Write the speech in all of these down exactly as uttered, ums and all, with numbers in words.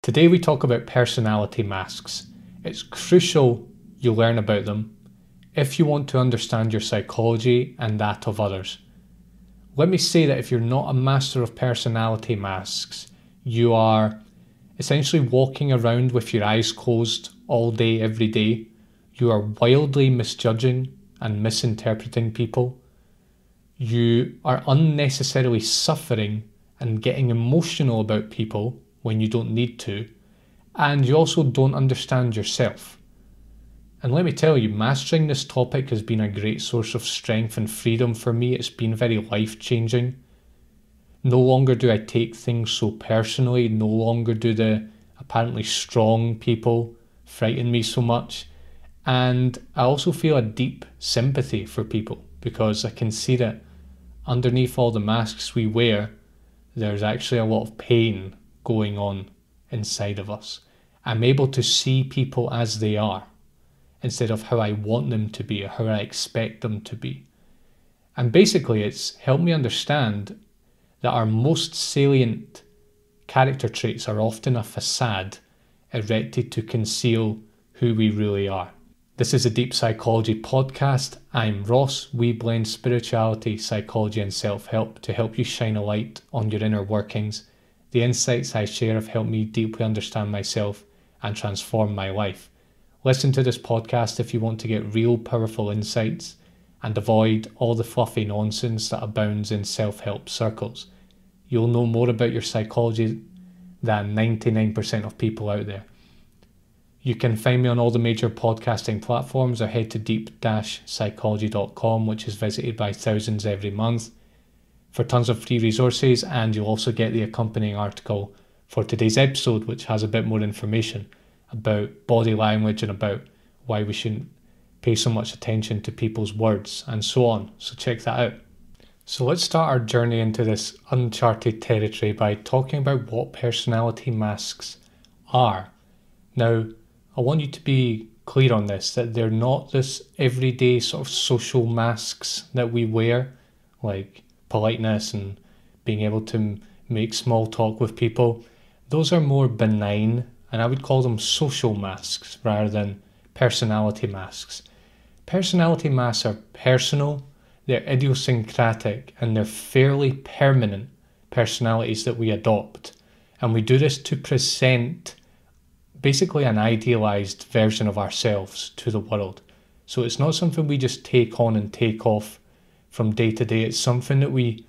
Today we talk about personality masks. It's crucial you learn about them if you want to understand your psychology and that of others. Let me say that if you're not a master of personality masks, you are essentially walking around with your eyes closed all day, every day. You are wildly misjudging and misinterpreting people. You are unnecessarily suffering and getting emotional about people when you don't need to, and you also don't understand yourself. And let me tell you, mastering this topic has been a great source of strength and freedom for me. It's been very life-changing. No longer do I take things so personally. No longer do the apparently strong people frighten me so much. And I also feel a deep sympathy for people because I can see that underneath all the masks we wear, there's actually a lot of pain going on inside of us. I'm able to see people as they are instead of how I want them to be or how I expect them to be. And basically it's helped me understand that our most salient character traits are often a facade erected to conceal who we really are. This is a Deep Psychology podcast. I'm Ross. We blend spirituality, psychology and self-help to help you shine a light on your inner workings. The insights I share have helped me deeply understand myself and transform my life. Listen to this podcast if you want to get real powerful insights and avoid all the fluffy nonsense that abounds in self-help circles. You'll know more about your psychology than ninety-nine percent of people out there. You can find me on all the major podcasting platforms or head to deep dash psychology dot com, which is visited by thousands every month, for tons of free resources, and you'll also get the accompanying article for today's episode, which has a bit more information about body language and about why we shouldn't pay so much attention to people's words and so on. So check that out. So let's start our journey into this uncharted territory by talking about what personality masks are. Now, I want you to be clear on this, that they're not this everyday sort of social masks that we wear, like politeness and being able to make small talk with people. Those are more benign, and I would call them social masks rather than personality masks. Personality masks are personal, they're idiosyncratic, and they're fairly permanent personalities that we adopt. And we do this to present basically an idealized version of ourselves to the world. So it's not something we just take on and take off from day to day. It's something that we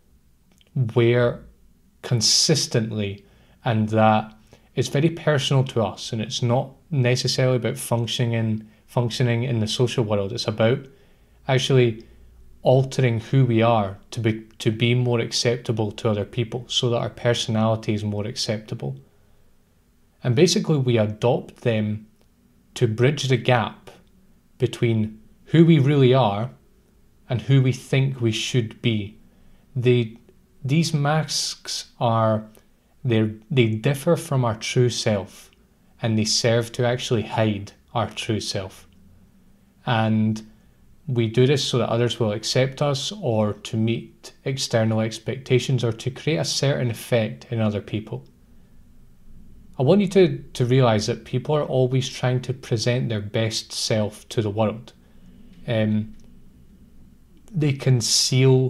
wear consistently and that it's very personal to us, and it's not necessarily about functioning in, functioning in the social world. It's about actually altering who we are to be to be more acceptable to other people so that our personality is more acceptable. And basically we adopt them to bridge the gap between who we really are and who we think we should be. They, these masks are, they they differ from our true self, and they serve to actually hide our true self. And we do this so that others will accept us, or to meet external expectations, or to create a certain effect in other people. I want you to, to realise that people are always trying to present their best self to the world. Um, they conceal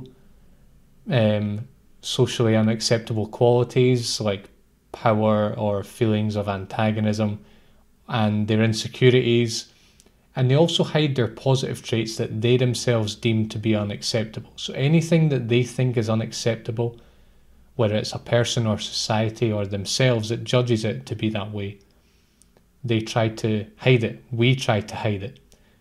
um, socially unacceptable qualities like power or feelings of antagonism and their insecurities, and they also hide their positive traits that they themselves deem to be unacceptable. So anything that they think is unacceptable, whether it's a person or society or themselves that judges it to be that way, they try to hide it. We try to hide it.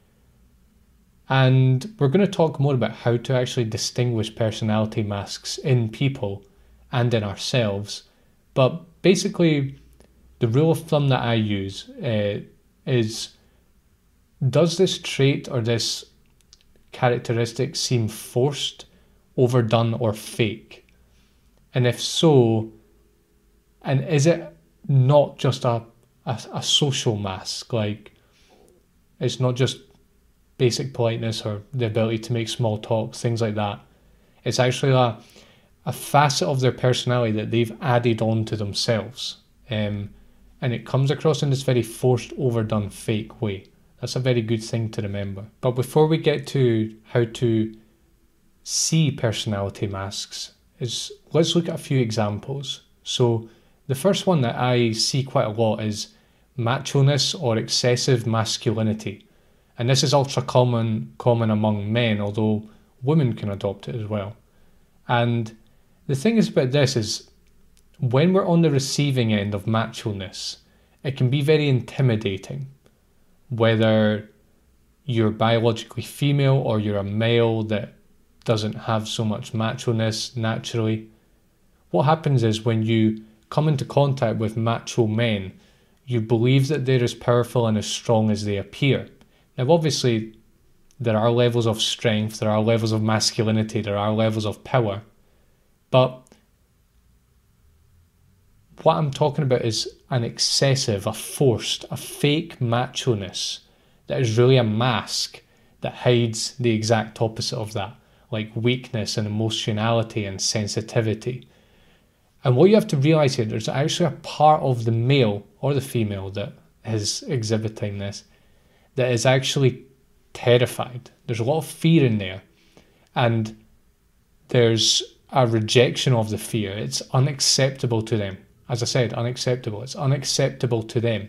And we're going to talk more about how to actually distinguish personality masks in people and in ourselves. But basically, the rule of thumb that I use uh, is, does this trait or this characteristic seem forced, overdone, or fake? And if so, and is it not just a, a, a social mask? Like, it's not just basic politeness or the ability to make small talk, things like that. It's actually a, a facet of their personality that they've added on to themselves um, and it comes across in this very forced, overdone, fake way. That's a very good thing to remember. But before we get to how to see personality masks, is let's look at a few examples. So the first one that I see quite a lot is macho-ness or excessive masculinity. And this is ultra common, common among men, although women can adopt it as well. And the thing is about this is, when we're on the receiving end of macho-ness, it can be very intimidating. Whether you're biologically female or you're a male that doesn't have so much macho-ness naturally, what happens is when you come into contact with macho men, you believe that they're as powerful and as strong as they appear. Now obviously there are levels of strength, there are levels of masculinity, there are levels of power, but what I'm talking about is an excessive, a forced, a fake macho-ness that is really a mask that hides the exact opposite of that, like weakness and emotionality and sensitivity. And what you have to realise here, there's actually a part of the male or the female that is exhibiting this that is actually terrified. There's a lot of fear in there, and there's a rejection of the fear. It's unacceptable to them. As I said, unacceptable. It's unacceptable to them.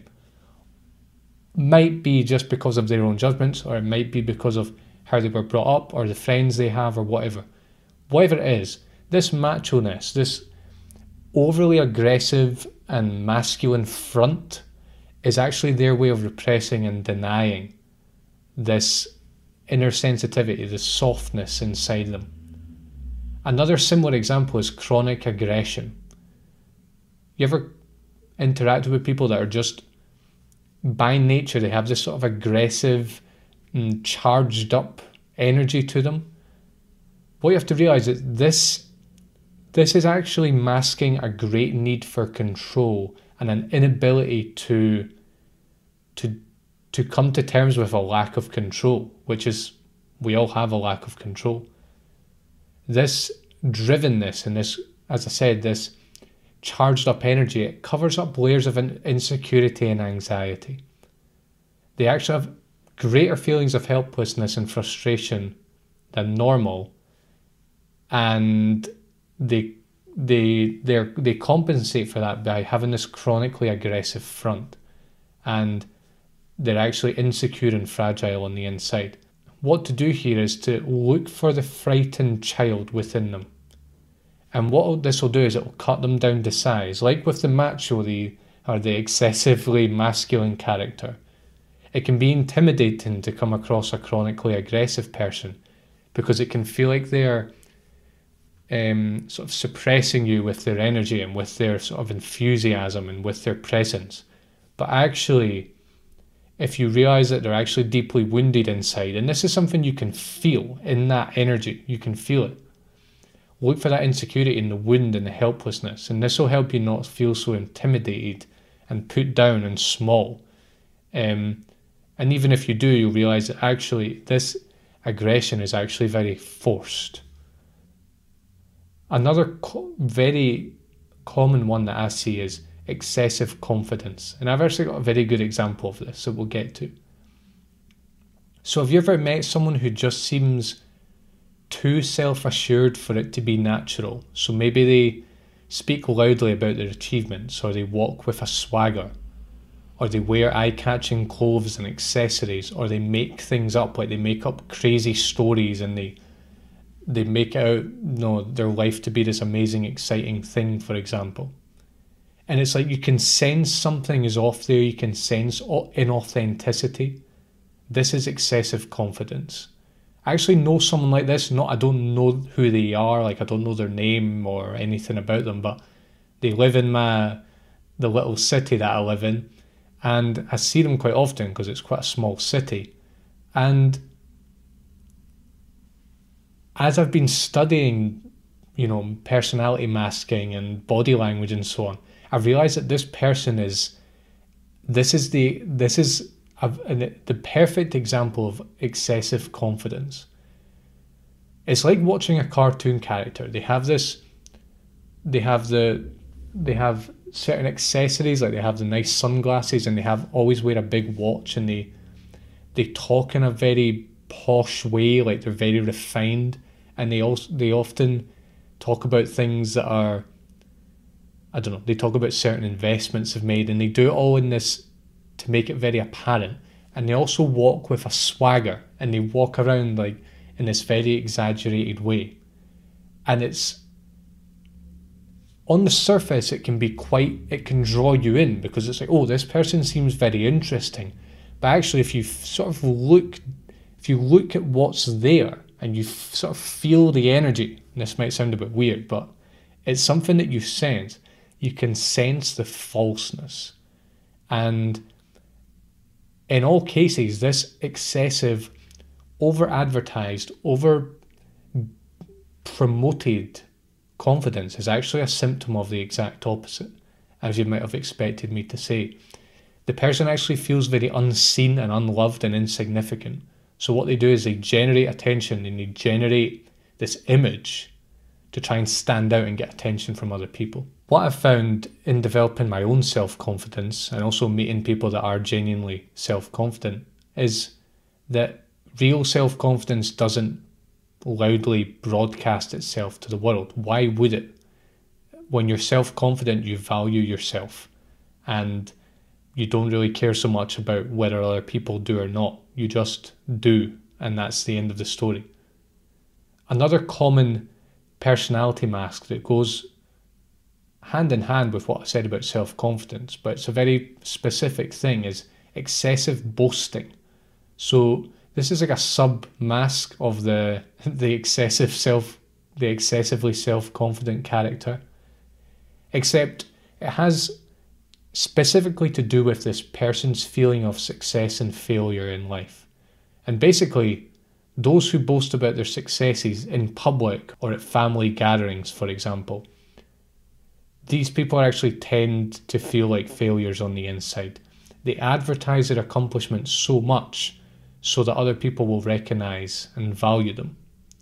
Might be just because of their own judgments, or it might be because of how they were brought up, or the friends they have, or whatever. Whatever it is, this macho-ness, this overly aggressive and masculine front is actually their way of repressing and denying this inner sensitivity, this softness inside them. Another similar example is chronic aggression. You ever interacted with people that are just, by nature, they have this sort of aggressive and charged up energy to them? What you have to realise is this, this is actually masking a great need for control and an inability to, to, to come to terms with a lack of control, which is, we all have a lack of control. This drivenness and this, as I said, this charged up energy, it covers up layers of insecurity and anxiety. They actually have greater feelings of helplessness and frustration than normal, and they they they they compensate for that by having this chronically aggressive front, and they're actually insecure and fragile on the inside. What to do here is to look for the frightened child within them. And what this will do is it will cut them down to size. Like with the macho, the, or the excessively masculine character, it can be intimidating to come across a chronically aggressive person because it can feel like they're um, sort of suppressing you with their energy and with their sort of enthusiasm and with their presence. But actually, if you realise that they're actually deeply wounded inside, and this is something you can feel in that energy, you can feel it. Look for that insecurity in the wound and the helplessness, and this will help you not feel so intimidated and put down and small. Um, and even if you do, you'll realise that actually this aggression is actually very forced. Another co- very common one that I see is excessive confidence. And I've actually got a very good example of this that we'll get to. So have you ever met someone who just seems too self-assured for it to be natural? So maybe they speak loudly about their achievements, or they walk with a swagger, or they wear eye-catching clothes and accessories, or they make things up, like they make up crazy stories and they they make out, you know, their life to be this amazing, exciting thing, for example. And it's like you can sense something is off there, you can sense inauthenticity. This is excessive confidence. I actually know someone like this. Not, I don't know who they are, like I don't know their name or anything about them, but they live in my the little city that I live in, and I see them quite often because it's quite a small city. And as I've been studying, you know, personality masking and body language and so on, I've realised that this person is, this is the, this is a, the perfect example of excessive confidence. It's like watching a cartoon character. They have this, they have the, they have certain accessories, like they have the nice sunglasses and they have always wear a big watch, and they they talk in a very posh way, like they're very refined, and they also they often talk about things that are, I don't know, they talk about certain investments they've made, and they do it all in this to make it very apparent. And they also walk with a swagger, and they walk around like in this very exaggerated way. And it's, on the surface, it can be quite, it can draw you in, because it's like, oh, this person seems very interesting. But actually, if you sort of look, if you look at what's there and you sort of feel the energy, and this might sound a bit weird, but it's something that you sense, you can sense the falseness. And in all cases, this excessive, over-advertised, over-promoted confidence is actually a symptom of the exact opposite, as you might have expected me to say. The person actually feels very unseen and unloved and insignificant. So what they do is they generate attention, and they generate this image to try and stand out and get attention from other people. What I've found in developing my own self-confidence, and also meeting people that are genuinely self-confident, is that real self-confidence doesn't loudly broadcast itself to the world. Why would it? When you're self-confident, you value yourself, and you don't really care so much about whether other people do or not. You just do, and that's the end of the story. Another common personality mask that goes hand in hand with what I said about self-confidence, but it's a very specific thing, is excessive boasting. So this is like a sub-mask of the the excessive self, the excessively self-confident character, except it has specifically to do with this person's feeling of success and failure in life. And basically, those who boast about their successes in public or at family gatherings, for example, these people actually tend to feel like failures on the inside. They advertise their accomplishments so much so that other people will recognize and value them.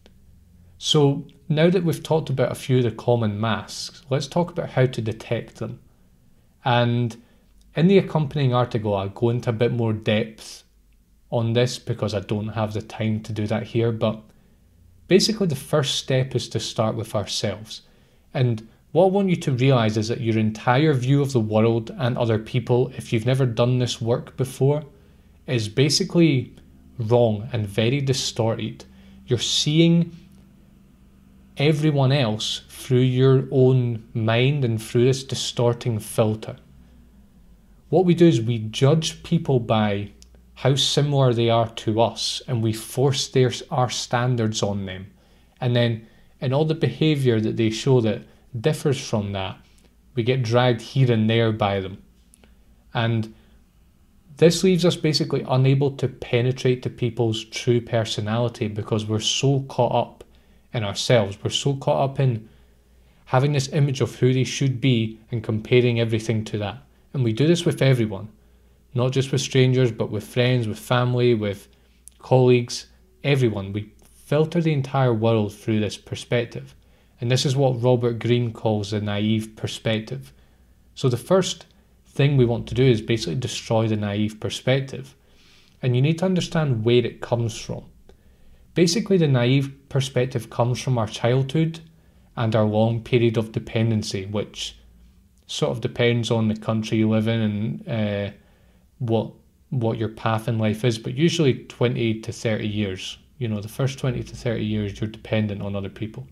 So now that we've talked about a few of the common masks, let's talk about how to detect them. And in the accompanying article, I'll go into a bit more depth on this because I don't have the time to do that here. But basically, the first step is to start with ourselves. And what I want you to realize is that your entire view of the world and other people, if you've never done this work before, is basically wrong and very distorted. You're seeing everyone else through your own mind and through this distorting filter. What we do is we judge people by how similar they are to us, and we force their, our standards on them. And then in all the behaviour that they show that differs from that, we get dragged here and there by them. And this leaves us basically unable to penetrate to people's true personality because we're so caught up in ourselves. We're so caught up in having this image of who they should be and comparing everything to that. And we do this with everyone, not just with strangers, but with friends, with family, with colleagues, everyone. We filter the entire world through this perspective. And this is what Robert Greene calls the naive perspective. So the first thing we want to do is basically destroy the naive perspective. And you need to understand where it comes from. Basically, the naive perspective comes from our childhood and our long period of dependency, which sort of depends on the country you live in and uh, what what your path in life is, but usually twenty to thirty years. You know, the first twenty to thirty years, you're dependent on other people.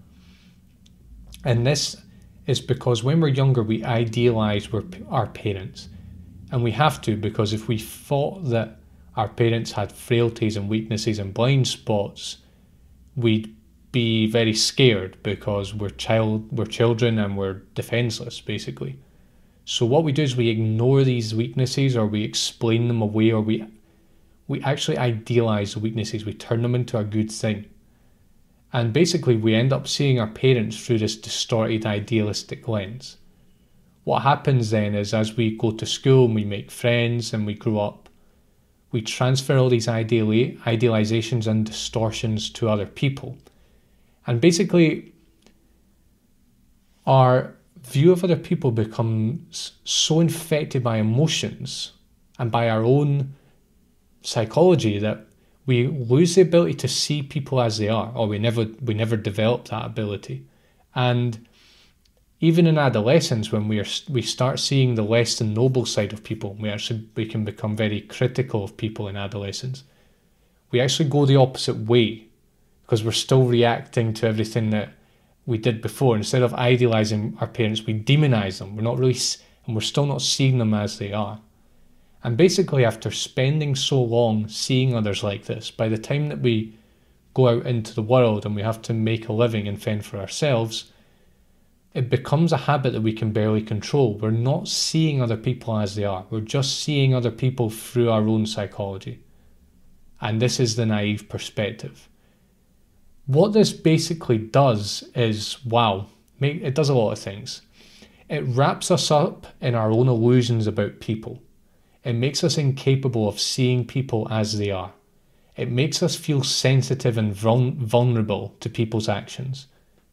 And this is because when we're younger, we idealise our parents. And we have to, because if we thought that our parents had frailties and weaknesses and blind spots, we'd be very scared because we're child, we're children and we're defenseless, basically. So what we do is we ignore these weaknesses, or we explain them away, or we we actually idealise the weaknesses. We turn them into a good thing. And basically we end up seeing our parents through this distorted idealistic lens. What happens then is, as we go to school and we make friends and we grow up, we transfer all these ideali- idealizations and distortions to other people. And basically our view of other people becomes so infected by emotions and by our own psychology that we lose the ability to see people as they are, or we never we never develop that ability. And even in adolescence, when we are we start seeing the less than noble side of people, we actually we can become very critical of people in adolescence. We actually go the opposite way because we're still reacting to everything that we did before. Instead of idealizing our parents, we demonize them. We're not really, and we're still not seeing them as they are. And basically, after spending so long seeing others like this, by the time that we go out into the world and we have to make a living and fend for ourselves, it becomes a habit that we can barely control. We're not seeing other people as they are. We're just seeing other people through our own psychology. And this is the naive perspective. What this basically does is, wow, it does a lot of things. It wraps us up in our own illusions about people. It makes us incapable of seeing people as they are. It makes us feel sensitive and vulnerable to people's actions.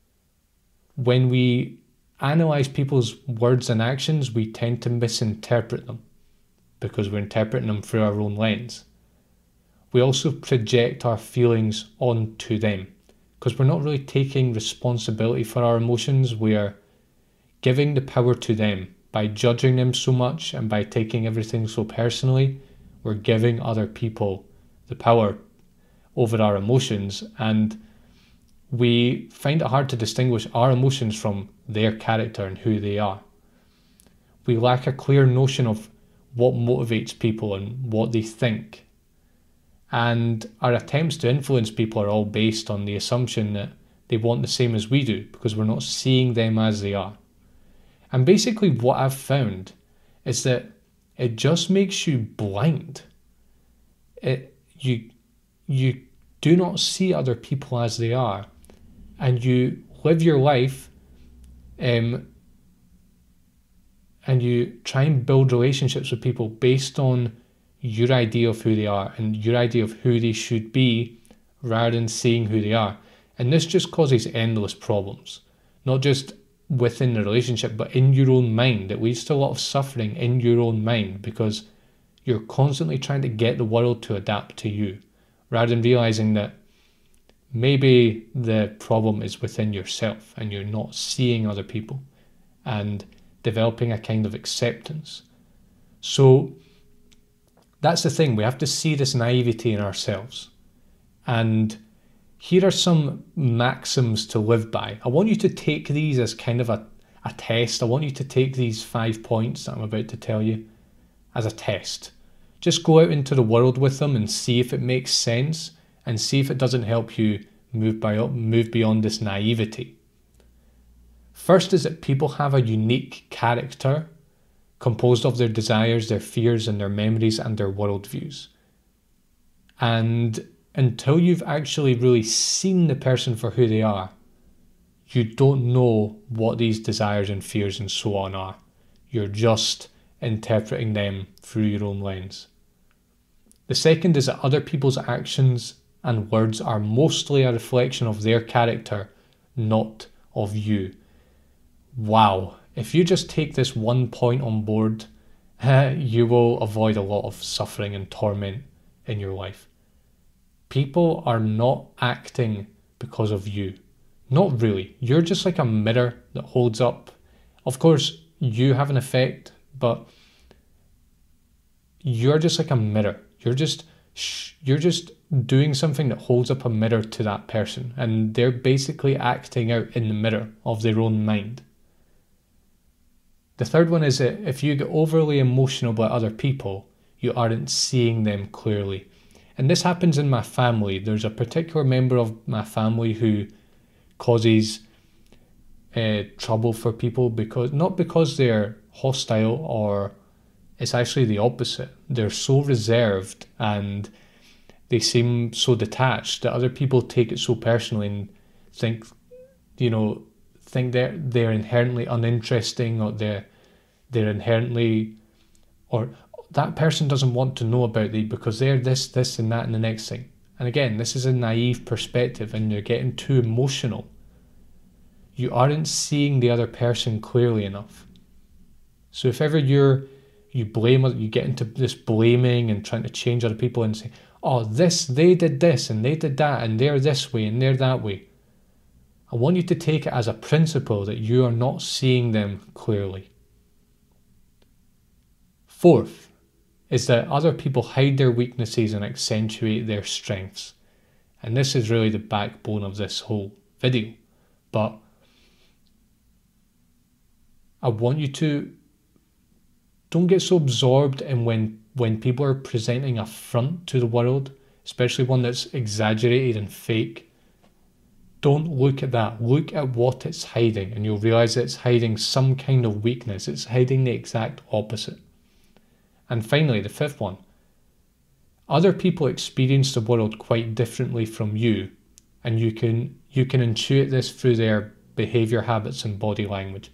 When we analyze people's words and actions, we tend to misinterpret them because we're interpreting them through our own lens. We also project our feelings onto them because we're not really taking responsibility for our emotions. We are giving the power to them. By judging them so much and by taking everything so personally, we're giving other people the power over our emotions, and we find it hard to distinguish our emotions from their character and who they are. We lack a clear notion of what motivates people and what they think. And our attempts to influence people are all based on the assumption that they want the same as we do because we're not seeing them as they are. And basically what I've found is that it just makes you blind. It, you, you do not see other people as they are, and you live your life um, and you try and build relationships with people based on your idea of who they are and your idea of who they should be rather than seeing who they are. And this just causes endless problems, not just within the relationship, but in your own mind. It leads to a lot of suffering in your own mind because you're constantly trying to get the world to adapt to you rather than realizing that maybe the problem is within yourself and you're not seeing other people and developing a kind of acceptance. So that's the thing. We have to see this naivety in ourselves. And here are some maxims to live by. I want you to take these as kind of a, a test. I want you to take these five points that I'm about to tell you as a test. Just go out into the world with them and see if it makes sense and see if it doesn't help you move, by, move beyond this naivety. First is that people have a unique character composed of their desires, their fears, and their memories and their worldviews. And until you've actually really seen the person for who they are, you don't know what these desires and fears and so on are. You're just interpreting them through your own lens. The second is that other people's actions and words are mostly a reflection of their character, not of you. Wow. If you just take this one point on board, you will avoid a lot of suffering and torment in your life. People are not acting because of you. Not really. You're just like a mirror that holds up. Of course, you have an effect, but you're just like a mirror. You're just you're just doing something that holds up a mirror to that person, and they're basically acting out in the mirror of their own mind. The third one is that if you get overly emotional about other people, you aren't seeing them clearly. And this happens in my family. There's a particular member of my family who causes uh, trouble for people, because not because they're hostile, or it's actually the opposite. They're so reserved and they seem so detached that other people take it so personally and think, you know, think they're, they're inherently uninteresting, or they're, they're inherently, or that person doesn't want to know about you because they're this, this and that and the next thing. And again, this is a naive perspective and you're getting too emotional. you aren't seeing the other person clearly enough. So if ever you're, you blame, you get into this blaming and trying to change other people and say, oh, this, they did this and they did that and they're this way and they're that way. I want you to take it as a principle that you are not seeing them clearly. Fourth is that other people hide their weaknesses and accentuate their strengths. And this is really the backbone of this whole video. But I want you to don't get so absorbed in when, when people are presenting a front to the world, especially one that's exaggerated and fake. Don't look at that. Look at what it's hiding, and you'll realize that it's hiding some kind of weakness. It's hiding the exact opposite. And finally, the fifth one. Other people experience the world quite differently from you, and you can you can intuit this through their behavior, habits, and body language.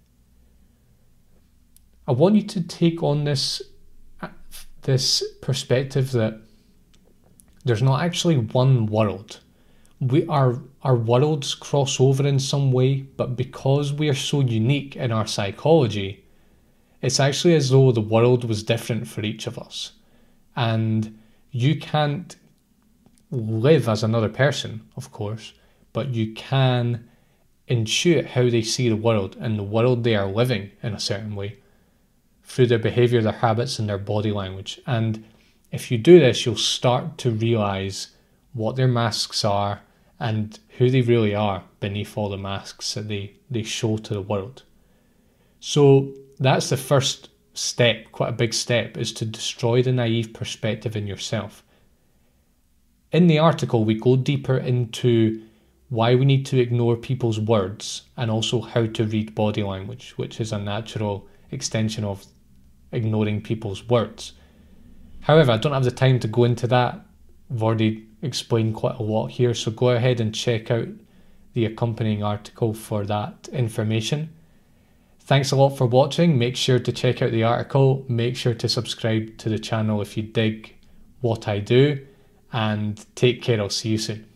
I want you to take on this, this perspective that there's not actually one world. We are, our worlds cross over in some way, but because we are so unique in our psychology, it's actually as though the world was different for each of us. And you can't live as another person, of course, but you can intuit how they see the world and the world they are living in a certain way through their behavior, their habits, and their body language. And if you do this, you'll start to realize what their masks are and who they really are beneath all the masks that they, they show to the world. So that's the first step, quite a big step, is to destroy the naive perspective in yourself. In the article, we go deeper into why we need to ignore people's words and also how to read body language, which is a natural extension of ignoring people's words. However, I don't have the time to go into that. I've already explained quite a lot here, so go ahead and check out the accompanying article for that information. Thanks a lot for watching. Make sure to check out the article. Make sure to subscribe to the channel if you dig what I do, and take care. I'll see you soon.